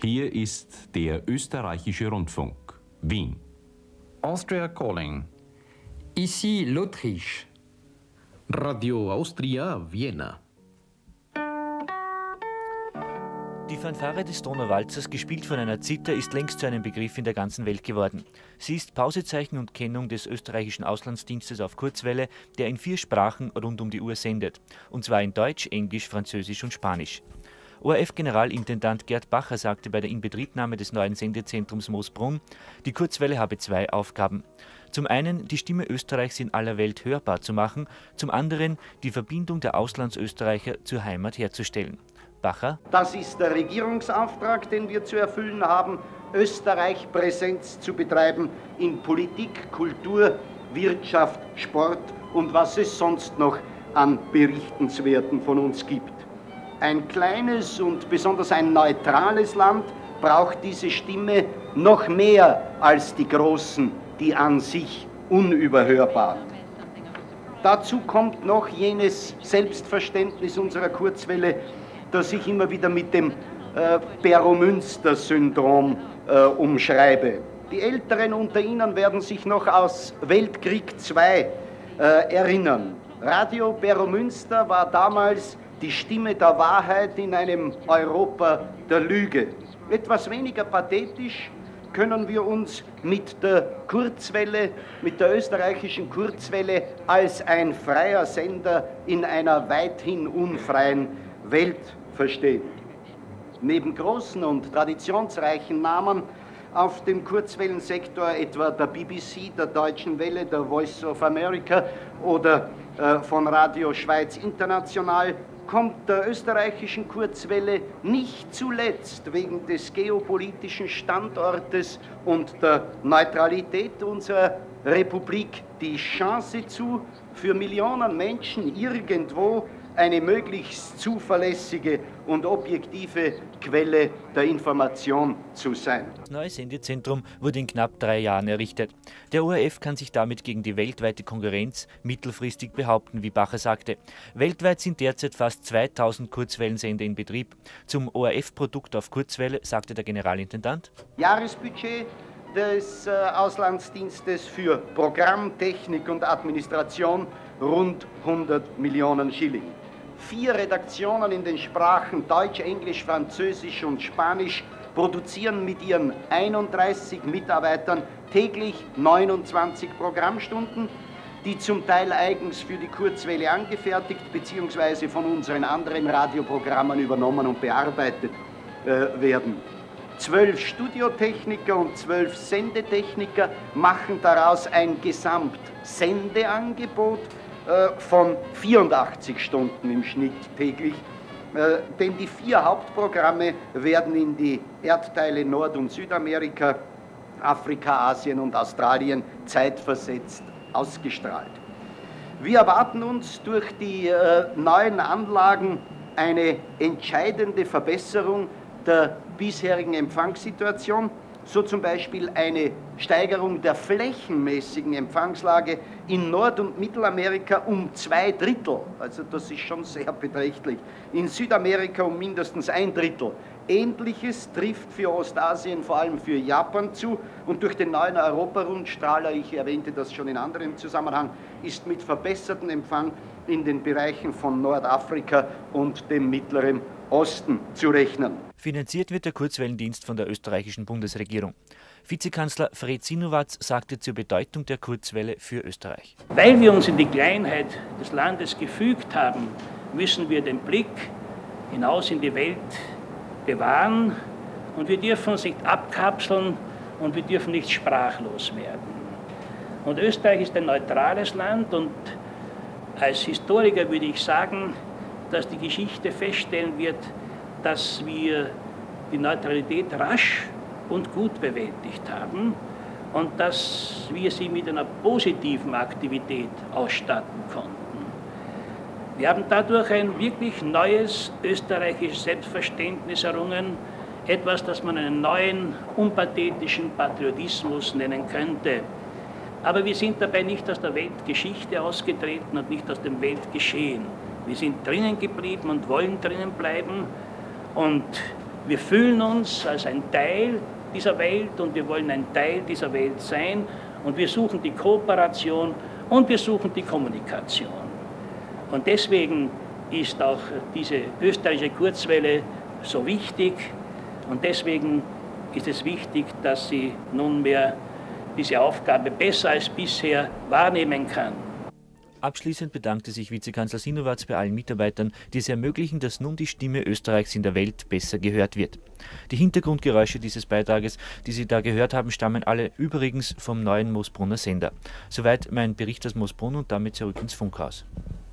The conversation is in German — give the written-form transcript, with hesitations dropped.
Hier ist der österreichische Rundfunk, Wien. Austria Calling. Ici l'Autriche. Radio Austria Vienna. Die Fanfare des Donauwalzers, gespielt von einer Zither, ist längst zu einem Begriff in der ganzen Welt geworden. Sie ist Pausezeichen und Kennung des österreichischen Auslandsdienstes auf Kurzwelle, der in 4 Sprachen rund um die Uhr sendet. Und zwar in Deutsch, Englisch, Französisch und Spanisch. ORF-Generalintendant Gerd Bacher sagte bei der Inbetriebnahme des neuen Sendezentrums Moosbrunn, die Kurzwelle habe 2 Aufgaben. Zum einen, die Stimme Österreichs in aller Welt hörbar zu machen, zum anderen, die Verbindung der Auslandsösterreicher zur Heimat herzustellen. Bacher: Das ist der Regierungsauftrag, den wir zu erfüllen haben, Österreich Präsenz zu betreiben in Politik, Kultur, Wirtschaft, Sport und was es sonst noch an Berichtenswerten von uns gibt. Ein kleines und besonders ein neutrales Land braucht diese Stimme noch mehr als die großen, die an sich unüberhörbar. Dazu kommt noch jenes Selbstverständnis unserer Kurzwelle, das ich immer wieder mit dem Beromünster-Syndrom umschreibe. Die Älteren unter Ihnen werden sich noch aus Weltkrieg II erinnern. Radio Beromünster war damals die Stimme der Wahrheit in einem Europa der Lüge. Etwas weniger pathetisch können wir uns mit der Kurzwelle, mit der österreichischen Kurzwelle als ein freier Sender in einer weithin unfreien Welt verstehen. Neben großen und traditionsreichen Namen auf dem Kurzwellensektor, etwa der BBC, der Deutschen Welle, der Voice of America oder von Radio Schweiz International, kommt der österreichischen Kurzwelle nicht zuletzt wegen des geopolitischen Standortes und der Neutralität unserer Republik die Chance zu, für Millionen Menschen irgendwo eine möglichst zuverlässige und objektive Quelle der Information zu sein. Das neue Sendezentrum wurde in knapp 3 Jahren errichtet. Der ORF kann sich damit gegen die weltweite Konkurrenz mittelfristig behaupten, wie Bacher sagte. Weltweit sind derzeit fast 2000 Kurzwellensender in Betrieb. Zum ORF-Produkt auf Kurzwelle sagte der Generalintendant: Jahresbudget des Auslandsdienstes für Programm, Technik und Administration rund 100 Millionen Schilling. 4 Redaktionen in den Sprachen Deutsch, Englisch, Französisch und Spanisch produzieren mit ihren 31 Mitarbeitern täglich 29 Programmstunden, die zum Teil eigens für die Kurzwelle angefertigt bzw. von unseren anderen Radioprogrammen übernommen und bearbeitet werden. 12 Studiotechniker und 12 Sendetechniker machen daraus ein Gesamtsendeangebot von 84 Stunden im Schnitt täglich, denn die 4 Hauptprogramme werden in die Erdteile Nord- und Südamerika, Afrika, Asien und Australien zeitversetzt ausgestrahlt. Wir erwarten uns durch die neuen Anlagen eine entscheidende Verbesserung der bisherigen Empfangssituation, so zum Beispiel eine Steigerung der flächenmäßigen Empfangslage in Nord- und Mittelamerika um 2/3, also das ist schon sehr beträchtlich, in Südamerika um mindestens 1/3. Ähnliches trifft für Ostasien, vor allem für Japan zu, und durch den neuen Europarundstrahler, ich erwähnte das schon in anderem Zusammenhang, ist mit verbessertem Empfang in den Bereichen von Nordafrika und dem Mittleren Osten zu rechnen. Finanziert wird der Kurzwellendienst von der österreichischen Bundesregierung. Vizekanzler Fred Sinowatz sagte zur Bedeutung der Kurzwelle für Österreich: Weil wir uns in die Kleinheit des Landes gefügt haben, müssen wir den Blick hinaus in die Welt bewahren und wir dürfen uns nicht abkapseln und wir dürfen nicht sprachlos werden. Und Österreich ist ein neutrales Land und als Historiker würde ich sagen, dass die Geschichte feststellen wird, dass wir die Neutralität rasch und gut bewältigt haben und dass wir sie mit einer positiven Aktivität ausstatten konnten. Wir haben dadurch ein wirklich neues österreichisches Selbstverständnis errungen, etwas, das man einen neuen, unpathetischen Patriotismus nennen könnte. Aber wir sind dabei nicht aus der Weltgeschichte ausgetreten und nicht aus dem Weltgeschehen. Wir sind drinnen geblieben und wollen drinnen bleiben. Und Wir fühlen uns als ein Teil dieser Welt und wir wollen ein Teil dieser Welt sein und wir suchen die Kooperation und wir suchen die Kommunikation. Und deswegen ist auch diese österreichische Kurzwelle so wichtig und deswegen ist es wichtig, dass sie nunmehr diese Aufgabe besser als bisher wahrnehmen kann. Abschließend bedankte sich Vizekanzler Sinowatz bei allen Mitarbeitern, die es ermöglichen, dass nun die Stimme Österreichs in der Welt besser gehört wird. Die Hintergrundgeräusche dieses Beitrages, die Sie da gehört haben, stammen alle übrigens vom neuen Moosbrunner Sender. Soweit mein Bericht aus Moosbrunn und damit zurück ins Funkhaus.